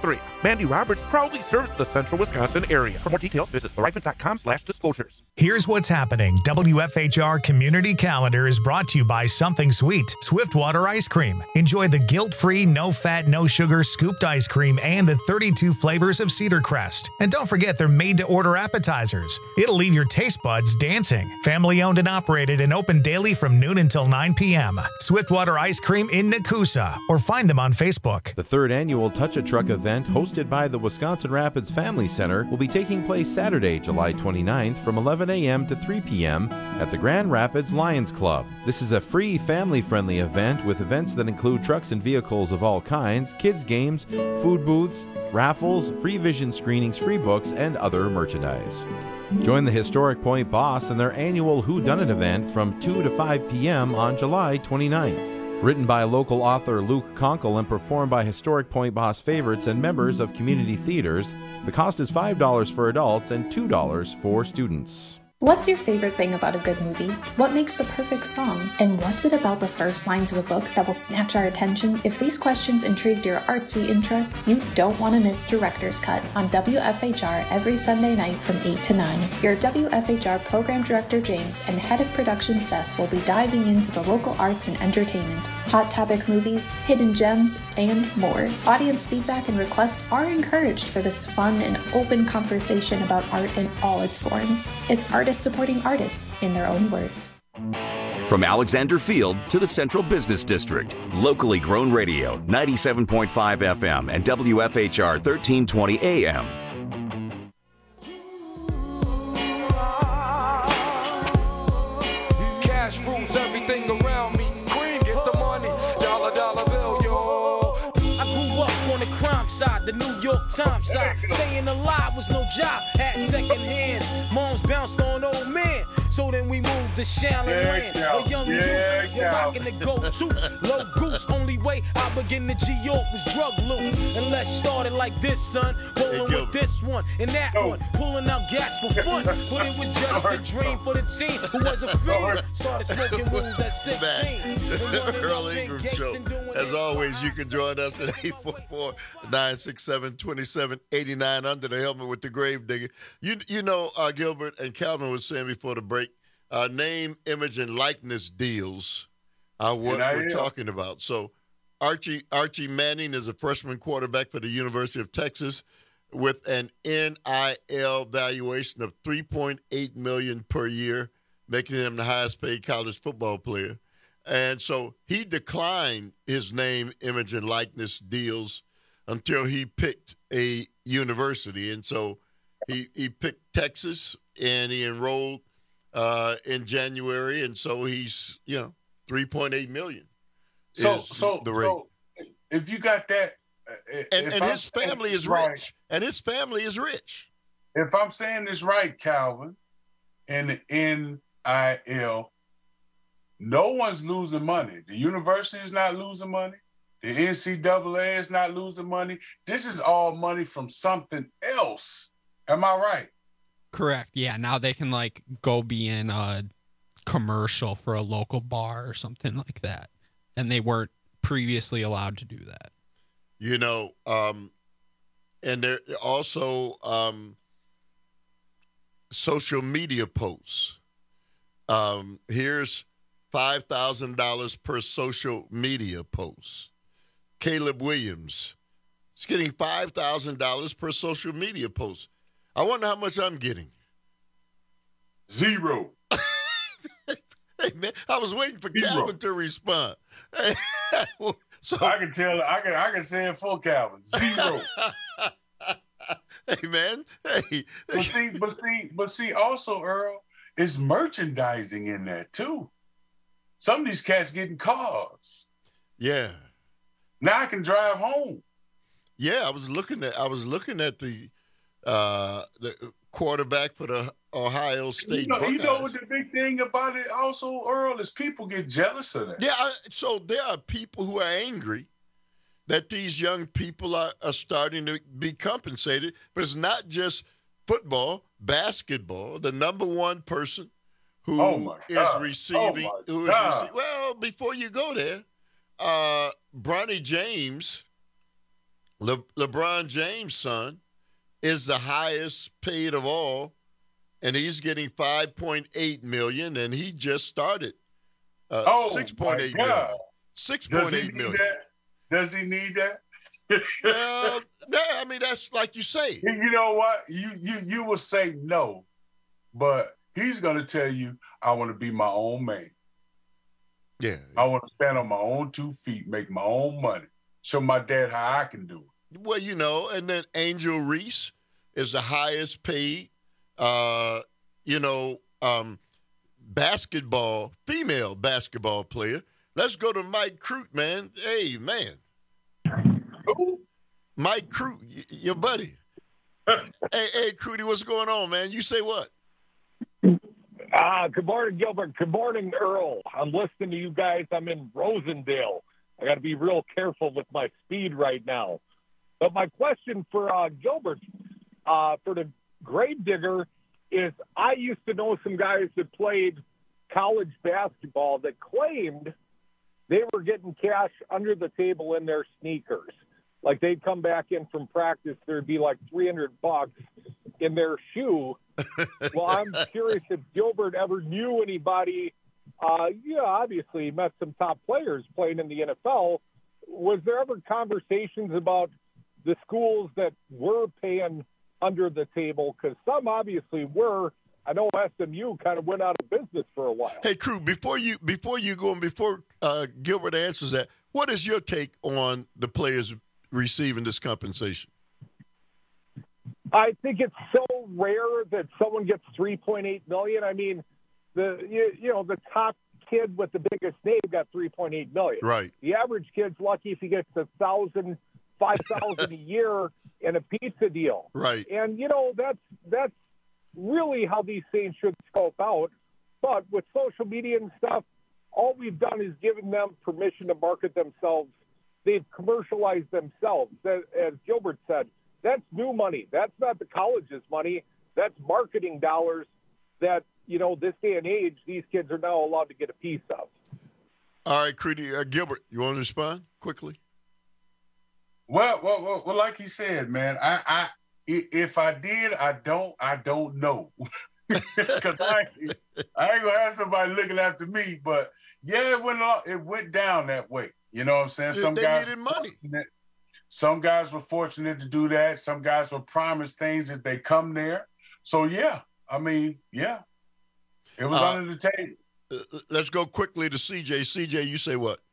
Mandy Roberts proudly serves the central Wisconsin area. For more details, visit thrivent.com slash disclosures. Here's what's happening. W F H R Community Calendar is brought to you by Something Sweet, Swiftwater Ice Cream. Enjoy the guilt-free, no-fat, no-sugar scooped ice cream and the thirty-two flavors of Cedar Crest. And don't forget they're made-to-order appetizers. It'll leave your taste buds dancing. Family-owned and operated and open daily from noon until nine p.m. Swiftwater Ice Cream in Nakusa, or find them on Facebook. The third annual Touch a Truck event, hosted by the Wisconsin Rapids Family Center, will be taking place Saturday, July twenty-ninth from eleven a.m. to three p.m. at the Grand Rapids Lions Club. This is a free, family-friendly event with events that include trucks and vehicles of all kinds, kids' games, food booths, raffles, free vision screenings, free books, and other merchandise. Join the Historic Point Boss in their annual Who Done It event from two to five p.m. on July twenty-ninth. Written by local author Luke Conkle and performed by Historic Point Boss favorites and members of community theaters, the cost is five dollars for adults and two dollars for students. What's your favorite thing about a good movie? What makes the perfect song? And what's it about the first lines of a book that will snatch our attention? If these questions intrigued your artsy interest, you don't want to miss Director's Cut on W F H R every Sunday night from eight to nine. Your W F H R Program Director James and Head of Production Seth will be diving into the local arts and entertainment, hot topic movies, hidden gems, and more. Audience feedback and requests are encouraged for this fun and open conversation about art in all its forms. It's artists supporting artists in their own words. From Alexander Field to the Central Business District, locally grown radio, ninety-seven point five F M and W F H R thirteen twenty A M. Cash rules everything around me. Cream, get the money. Dollar, dollar bill, yo. I grew up on the crime side, the New York Times side. Staying alive was no job, had second hands. Moms bounced on old men. So then we moved to Shallon Yeah, Land. yeah, A young yeah, youth, yeah. rocking the go-to. Low goose, only way I begin to G-York was drug loot. And let's start it like this, son. Rolling with this one and that one. Pulling out gats for fun. But it was just a dream for the team who was a fiend. Started smoking rules at sixteen. Earl Ingram Show. As always, you can join us at eight four four, nine six seven, two seven eight nine under the helmet with the grave digger. You you know, uh, Gilbert and Calvin was saying before the break, uh, name, image, and likeness deals are what And I we're am. talking about. So Archie Archie Manning is a freshman quarterback for the University of Texas with an N I L valuation of three point eight million dollars per year, making him the highest paid college football player. And so he declined his name, image, and likeness deals until he picked a university. And so he, he picked Texas, and he enrolled uh, in January. And so he's, you know, three point eight million dollars So, is so, the rate. so if you got that, uh, and if and I'm his saying family this is right- rich. And his family is rich. If I'm saying this right, Calvin, in the N I L, no one's losing money. The university is not losing money. The N C double A is not losing money. This is all money from something else. Am I right? Correct. Yeah. Now they can like go be in a commercial for a local bar or something like that. And they weren't previously allowed to do that. You know, um, and there also um, social media posts. Um, here's five thousand dollars per social media post. Caleb Williams is getting five thousand dollars per social media post. I wonder how much I'm getting. Zero. Hey, man, I was waiting for Zero. Calvin to respond. So I can tell. I can. I can say it for Calvin. Zero. Hey, man. Hey. But see, but see, but see. Also, Earl, it's merchandising in there too. Some of these cats getting cars. Yeah. Now I can drive home. Yeah, I was looking at. I was looking at the uh, the quarterback for the Ohio State You know, you Buckeyes. know what the big thing about it also, Earl, is people get jealous of that. Yeah, I, so there are people who are angry that these young people are, are starting to be compensated, but it's not just football, basketball. The number one person who Oh, my is God. receiving, Oh, my who is God. rece- well, before you go there, uh, Bronny James Le- LeBron James' son is the highest paid of all, and he's getting five point eight million dollars, and he just started uh, oh, six point eight million dollars. six point eight million dollars. Does he need that? Well, that, I mean, that's like you say. You know what? You you you will say no, but he's going to tell you, I want to be my own man. Yeah. I want to stand on my own two feet, make my own money, show my dad how I can do it. Well, you know, and then Angel Reese is the highest paid, uh, you know, um, basketball, female basketball player. Let's go to Mike Crute, man. Hey, man. Who? Mike Crute, y- your buddy. hey, hey, Cruty, what's going on, man? You say what? Uh, good morning, Gilbert. Good morning, Earl. I'm listening to you guys. I'm in Rosendale. I got to be real careful with my speed right now. But my question for uh, Gilbert, uh, for the grave digger, is I used to know some guys that played college basketball that claimed they were getting cash under the table in their sneakers. Like they'd come back in from practice, there'd be like three hundred bucks in their shoe. Well, I'm curious if Gilbert ever knew anybody. Uh, yeah, obviously he met some top players playing in the N F L. Was there ever conversations about the schools that were paying under the table? Because some obviously were. I know S M U kind of went out of business for a while. Hey, Crew, before you before you go and before uh, Gilbert answers that, what is your take on the players receiving this compensation? I think it's so rare that someone gets three point eight million dollars. I mean, the you, you know the top kid with the biggest name got three point eight million dollars. Right. The average kid's lucky if he gets a thousand, five thousand a year in a pizza deal. Right. And you know that's that's really how these things should scope out. But with social media and stuff, all we've done is given them permission to market themselves. They've commercialized themselves. As, as Gilbert said, that's new money. That's not the college's money. That's marketing dollars that, you know, this day and age, these kids are now allowed to get a piece of. All right, Creedy, uh, Gilbert, you want to respond quickly? Well, well, well, well like he said, man, I, I, if I did, I don't, I don't know. Because I, I ain't gonna have somebody looking after me. But yeah, it went it went down that way. You know what I'm saying? Some they guys needed money. Some guys were fortunate to do that. Some guys were promised things if they come there. So yeah, I mean, yeah, it was uh, under the table. Uh, let's go quickly to C J. C J, you say what?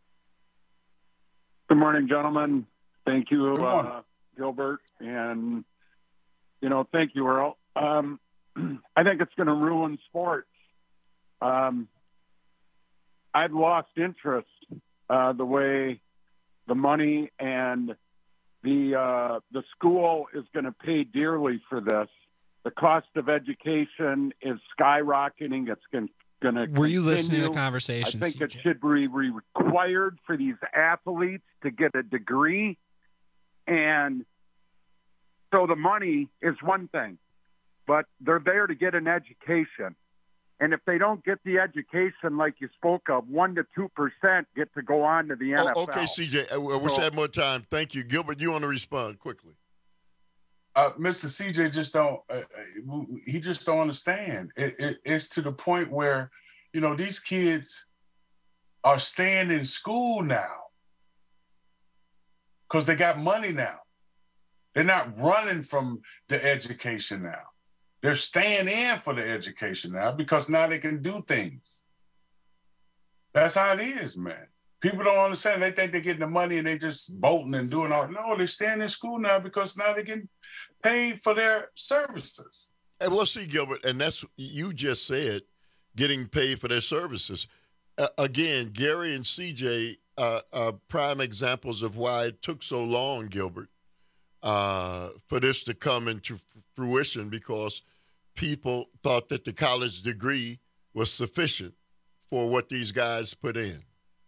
Good morning, gentlemen. Thank you, uh, Gilbert, and you know, thank you, Earl. Um, I think it's going to ruin sports. Um, I've lost interest uh, the way the money and the uh, the school is going to pay dearly for this. The cost of education is skyrocketing. It's going going to. Were you continue. listening to the conversation? I think C J? it should be required for these athletes to get a degree, and so the money is one thing. But they're there to get an education. And if they don't get the education like you spoke of, one to two percent get to go on to the N F L. Oh, okay, C J, I wish So- I had more time. Thank you. Gilbert, you want to respond quickly? Uh, Mister C J just don't. Uh, he just don't understand. It, it, it's to the point where, you know, these kids are staying in school now because they got money now. They're not running from the education now. They're staying in for the education now because now they can do things. That's how it is, man. People don't understand. They think they're getting the money and they just bolting and doing all. No, they're staying in school now because now they're getting paid for their services. And we'll see, Gilbert, and that's you just said, getting paid for their services. Uh, again, Gary and C J uh, are prime examples of why it took so long, Gilbert, uh, for this to come into fruition, because people thought that the college degree was sufficient for what these guys put in.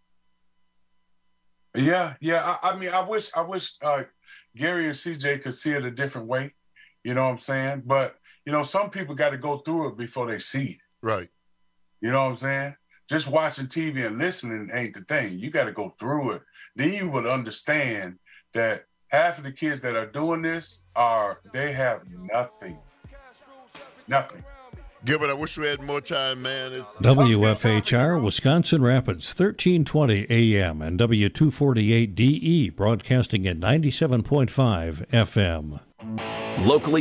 Yeah, yeah. I, I mean, I wish, I wish uh, Gary and C J could see it a different way. You know what I'm saying? But you know, some people got to go through it before they see it. Right. You know what I'm saying? Just watching T V and listening ain't the thing. You got to go through it. Then you would understand that, half of the kids that are doing this are, they have nothing. Nothing. Gilbert, I wish we had more time, man. It's- W F H R, Wisconsin Rapids, thirteen twenty A M and W two forty-eight D E, broadcasting at ninety-seven point five F M. Locally